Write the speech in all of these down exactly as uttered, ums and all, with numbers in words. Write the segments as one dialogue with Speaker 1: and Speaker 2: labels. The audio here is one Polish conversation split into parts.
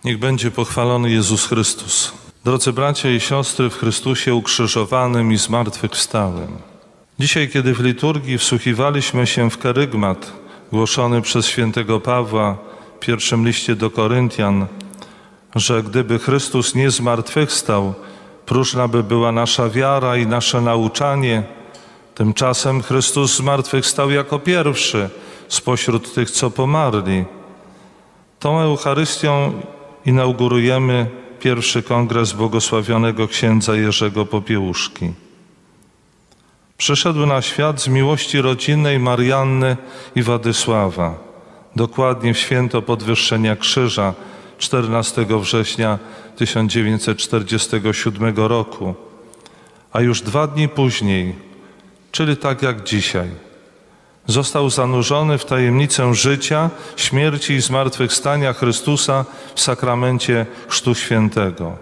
Speaker 1: Niech będzie pochwalony Jezus Chrystus. Drodzy bracia i siostry w Chrystusie ukrzyżowanym i zmartwychwstałym. Dzisiaj, kiedy w liturgii wsłuchiwaliśmy się w kerygmat głoszony przez świętego Pawła w pierwszym liście do Koryntian, że gdyby Chrystus nie zmartwychwstał, próżna by była nasza wiara i nasze nauczanie. Tymczasem Chrystus zmartwychwstał jako pierwszy spośród tych, co pomarli. Tą Eucharystią inaugurujemy pierwszy kongres błogosławionego księdza Jerzego Popiełuszki. Przyszedł na świat z miłości rodzinnej Marianny i Władysława, dokładnie w święto podwyższenia krzyża czternastego września tysiąc dziewięćset czterdziestego siódmego roku, a już dwa dni później, czyli tak jak dzisiaj, został zanurzony w tajemnicę życia, śmierci i zmartwychwstania Chrystusa w sakramencie Chrztu Świętego.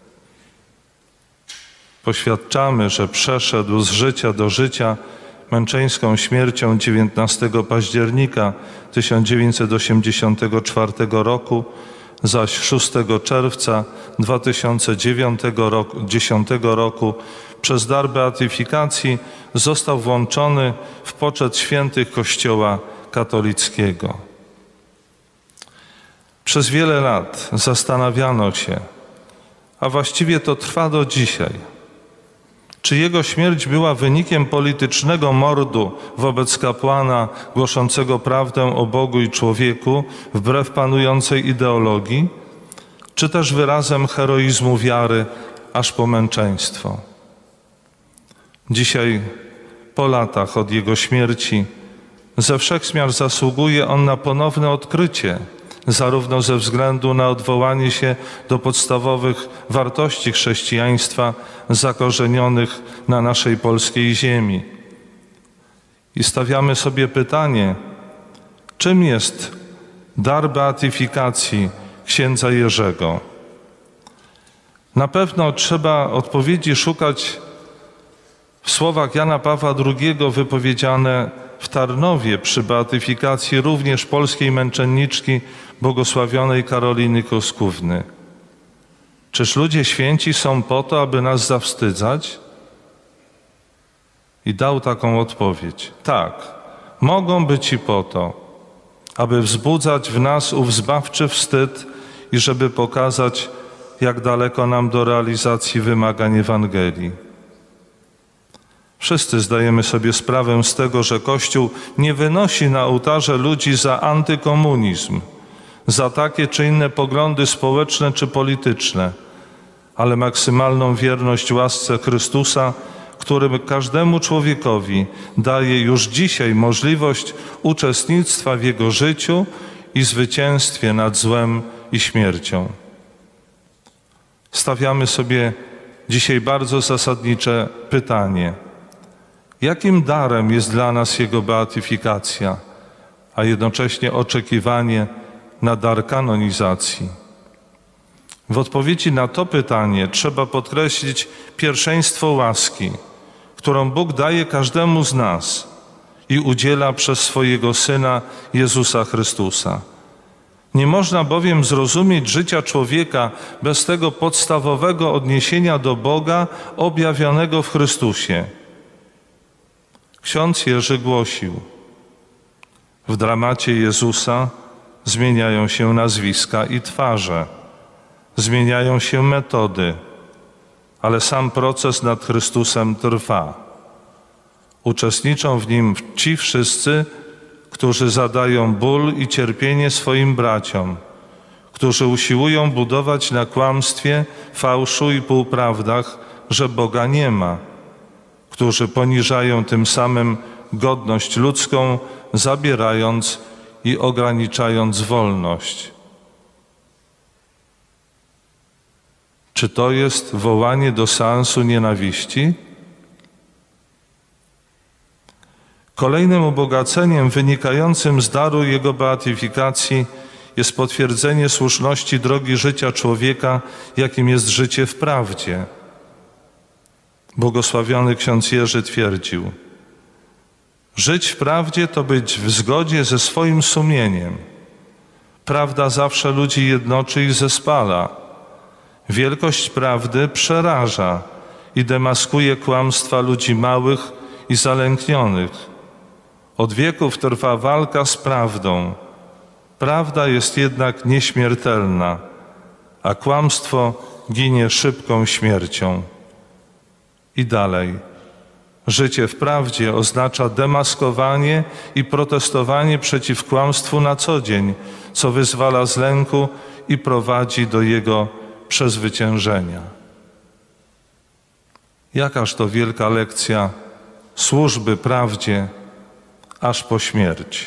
Speaker 1: Poświadczamy, że przeszedł z życia do życia męczeńską śmiercią dziewiętnastego października tysiąc dziewięćset osiemdziesiątego czwartego roku, zaś szóstego czerwca dwa tysiące dziesiątego roku przez dar beatyfikacji został włączony w poczet świętych Kościoła katolickiego. Przez wiele lat zastanawiano się, a właściwie to trwa do dzisiaj, czy jego śmierć była wynikiem politycznego mordu wobec kapłana głoszącego prawdę o Bogu i człowieku wbrew panującej ideologii, czy też wyrazem heroizmu wiary aż po męczeństwo. Dzisiaj, po latach od jego śmierci, ze wszechmiar zasługuje on na ponowne odkrycie, zarówno ze względu na odwołanie się do podstawowych wartości chrześcijaństwa zakorzenionych na naszej polskiej ziemi. I stawiamy sobie pytanie, czym jest dar beatyfikacji księdza Jerzego? Na pewno trzeba odpowiedzi szukać w słowach Jana Pawła drugiego wypowiedziane w Tarnowie przy beatyfikacji również polskiej męczenniczki błogosławionej Karoliny Koskówny. Czyż ludzie święci są po to, aby nas zawstydzać? I dał taką odpowiedź. Tak, mogą być i po to, aby wzbudzać w nas ów zbawczy wstyd i żeby pokazać, jak daleko nam do realizacji wymagań Ewangelii. Wszyscy zdajemy sobie sprawę z tego, że Kościół nie wynosi na ołtarze ludzi za antykomunizm, za takie czy inne poglądy społeczne czy polityczne, ale maksymalną wierność łasce Chrystusa, który każdemu człowiekowi daje już dzisiaj możliwość uczestnictwa w Jego życiu i zwycięstwie nad złem i śmiercią. Stawiamy sobie dzisiaj bardzo zasadnicze pytanie. Jakim darem jest dla nas Jego beatyfikacja, a jednocześnie oczekiwanie na dar kanonizacji? W odpowiedzi na to pytanie trzeba podkreślić pierwszeństwo łaski, którą Bóg daje każdemu z nas i udziela przez swojego Syna Jezusa Chrystusa. Nie można bowiem zrozumieć życia człowieka bez tego podstawowego odniesienia do Boga objawionego w Chrystusie. Ksiądz Jerzy głosił: w dramacie Jezusa zmieniają się nazwiska i twarze, zmieniają się metody, ale sam proces nad Chrystusem trwa. Uczestniczą w nim ci wszyscy, którzy zadają ból i cierpienie swoim braciom, którzy usiłują budować na kłamstwie, fałszu i półprawdach, że Boga nie ma, którzy poniżają tym samym godność ludzką, zabierając i ograniczając wolność. Czy to jest wołanie do seansu nienawiści? Kolejnym ubogaceniem wynikającym z daru Jego beatyfikacji jest potwierdzenie słuszności drogi życia człowieka, jakim jest życie w prawdzie. Błogosławiony ksiądz Jerzy twierdził: żyć w prawdzie to być w zgodzie ze swoim sumieniem. Prawda zawsze ludzi jednoczy i zespala. Wielkość prawdy przeraża i demaskuje kłamstwa ludzi małych i zalęknionych. Od wieków trwa walka z prawdą. Prawda jest jednak nieśmiertelna, a kłamstwo ginie szybką śmiercią. I dalej. Życie w prawdzie oznacza demaskowanie i protestowanie przeciw kłamstwu na co dzień, co wyzwala z lęku i prowadzi do jego przezwyciężenia. Jakaż to wielka lekcja służby prawdzie aż po śmierć.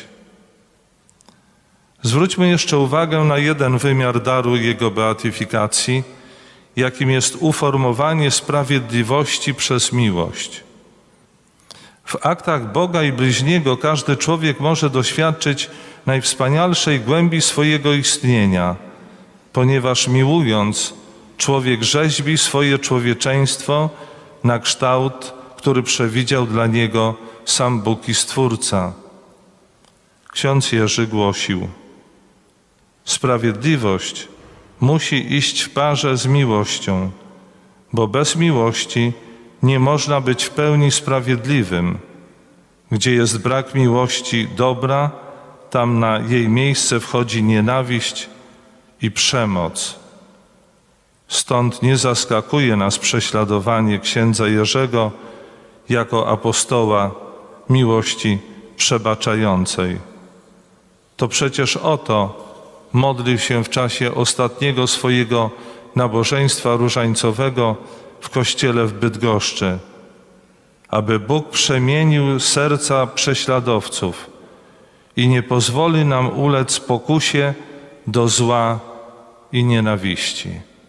Speaker 1: Zwróćmy jeszcze uwagę na jeden wymiar daru jego beatyfikacji, jakim jest uformowanie sprawiedliwości przez miłość. W aktach Boga i bliźniego każdy człowiek może doświadczyć najwspanialszej głębi swojego istnienia, ponieważ miłując, człowiek rzeźbi swoje człowieczeństwo na kształt, który przewidział dla niego sam Bóg i Stwórca. Ksiądz Jerzy głosił: sprawiedliwość musi iść w parze z miłością, bo bez miłości nie można być w pełni sprawiedliwym. Gdzie jest brak miłości dobra, tam na jej miejsce wchodzi nienawiść i przemoc. Stąd nie zaskakuje nas prześladowanie księdza Jerzego jako apostoła miłości przebaczającej. To przecież o to modlił się w czasie ostatniego swojego nabożeństwa różańcowego w kościele w Bydgoszczy, aby Bóg przemienił serca prześladowców i nie pozwoli nam ulec pokusie do zła i nienawiści.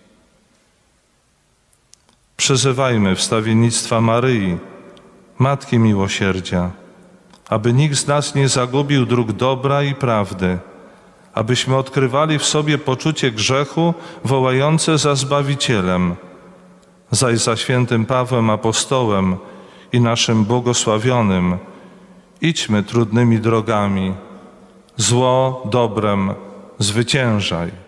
Speaker 1: Przyzywajmy wstawiennictwa Maryi, Matki Miłosierdzia, aby nikt z nas nie zagubił dróg dobra i prawdy, abyśmy odkrywali w sobie poczucie grzechu wołające za Zbawicielem, zaś za świętym Pawłem Apostołem i naszym błogosławionym idźmy trudnymi drogami. Zło dobrem zwyciężaj.